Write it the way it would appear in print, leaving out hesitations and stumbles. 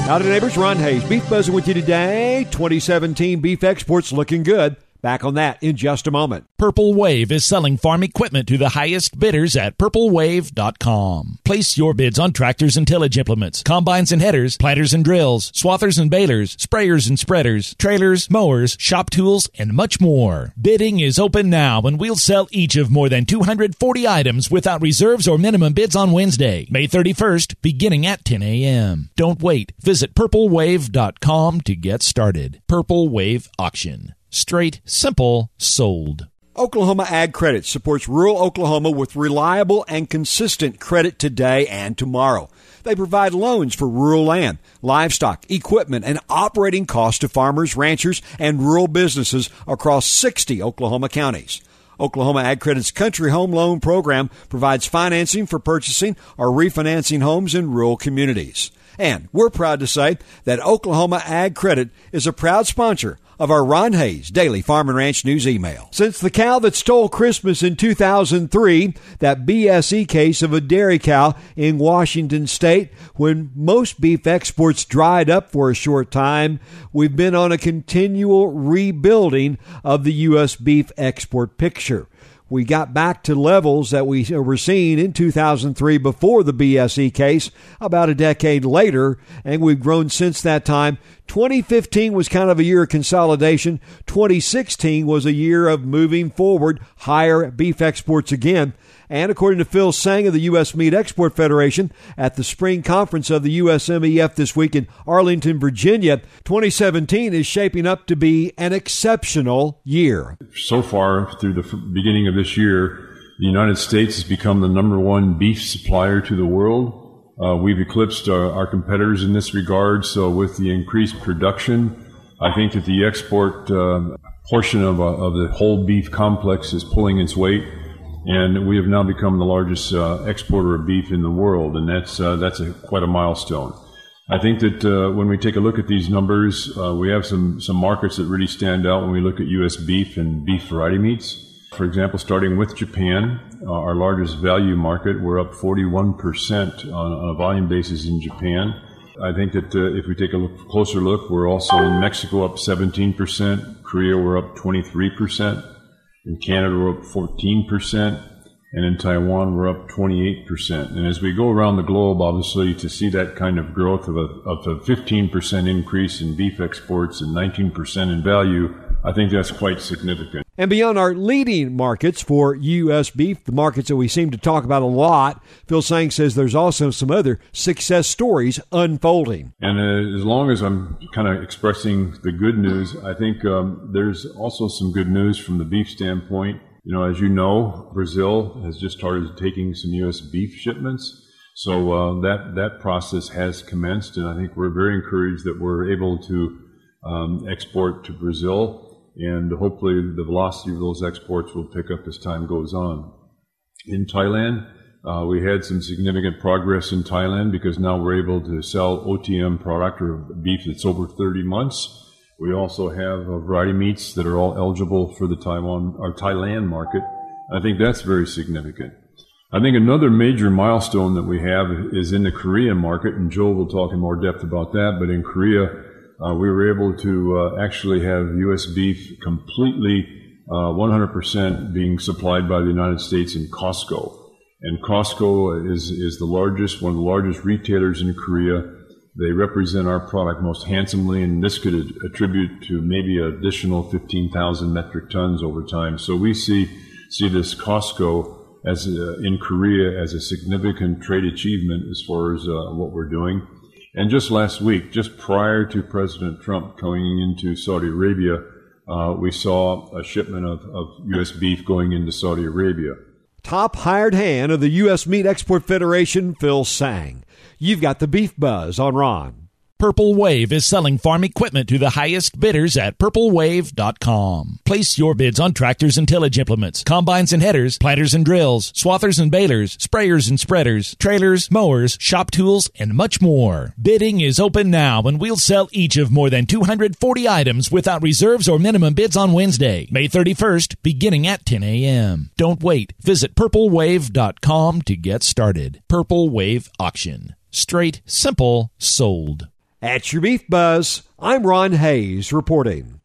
Howdy, neighbors. Ron Hayes, Beef Buzzing with you today. 2017 beef exports looking good. Back on that in just a moment. Purple Wave is selling farm equipment to the highest bidders at purplewave.com. Place your bids on tractors and tillage implements, combines and headers, planters and drills, swathers and balers, sprayers and spreaders, trailers, mowers, shop tools, and much more. Bidding is open now, and we'll sell each of more than 240 items without reserves or minimum bids on Wednesday, May 31st, beginning at 10 a.m. Don't wait. Visit purplewave.com to get started. Purple Wave Auction. Straight, simple, sold. Oklahoma Ag Credit supports rural Oklahoma with reliable and consistent credit today and tomorrow. They provide loans for rural land, livestock, equipment, and operating costs to farmers, ranchers, and rural businesses across 60 Oklahoma counties. Oklahoma Ag Credit's Country Home Loan Program provides financing for purchasing or refinancing homes in rural communities. And we're proud to say that Oklahoma Ag Credit is a proud sponsor of our Ron Hayes Daily Farm and Ranch News email. Since the cow that stole Christmas in 2003, that BSE case of a dairy cow in Washington State, when most beef exports dried up for a short time, we've been on a continual rebuilding of the U.S. beef export picture. We got back to levels that we were seeing in 2003 before the BSE case, about a decade later, and we've grown since that time. 2015 was kind of a year of consolidation. 2016 was a year of moving forward, higher beef exports again. And according to Phil Sang of the U.S. Meat Export Federation at the spring conference of the USMEF this week in Arlington, Virginia, 2017 is shaping up to be an exceptional year. So far, through the beginning of this year, the United States has become the number one beef supplier to the world. We've eclipsed our competitors in this regard. So with the increased production, I think that the export portion of the whole beef complex is pulling its weight. And we have now become the largest exporter of beef in the world, and that's quite a milestone. I think that when we take a look at these numbers, we have some markets that really stand out when we look at U.S. beef and beef variety meats. For example, starting with Japan, our largest value market, we're up 41% on a volume basis in Japan. I think that if we take a closer look, we're also in Mexico up 17%, Korea we're up 23%. In Canada, we're up 14%, and in Taiwan, we're up 28%. And as we go around the globe, obviously, to see that kind of growth of a 15% increase in beef exports and 19% in value, I think that's quite significant. And beyond our leading markets for U.S. beef, the markets that we seem to talk about a lot, Phil Sang says there's also some other success stories unfolding. And as long as I'm kind of expressing the good news, I think there's also some good news from the beef standpoint. You know, as you know, Brazil has just started taking some U.S. beef shipments. So that process has commenced, and I think we're very encouraged that we're able to export to Brazil. And hopefully the velocity of those exports will pick up as time goes on. In Thailand, we had some significant progress in Thailand because now we're able to sell OTM product or beef that's over 30 months. We also have variety meats that are all eligible for the Thailand market. I think that's very significant. I think another major milestone that we have is in the Korean market, and Joel will talk in more depth about that, but in Korea, we were able to actually have U.S. beef completely 100% being supplied by the United States in Costco. And Costco is the largest, one of the largest retailers in Korea. They represent our product most handsomely, and this could attribute to maybe an additional 15,000 metric tons over time. So we see this Costco as in Korea as a significant trade achievement as far as what we're doing. And just last week, just prior to President Trump going into Saudi Arabia, we saw a shipment of U.S. beef going into Saudi Arabia. Top hired hand of the U.S. Meat Export Federation, Phil Sang. You've got the Beef Buzz on Ron. Purple Wave is selling farm equipment to the highest bidders at purplewave.com. Place your bids on tractors and tillage implements, combines and headers, planters and drills, swathers and balers, sprayers and spreaders, trailers, mowers, shop tools, and much more. Bidding is open now, and we'll sell each of more than 240 items without reserves or minimum bids on Wednesday, May 31st, beginning at 10 a.m. Don't wait. Visit purplewave.com to get started. Purple Wave Auction. Straight, simple, sold. At your Beef Buzz, I'm Ron Hayes reporting.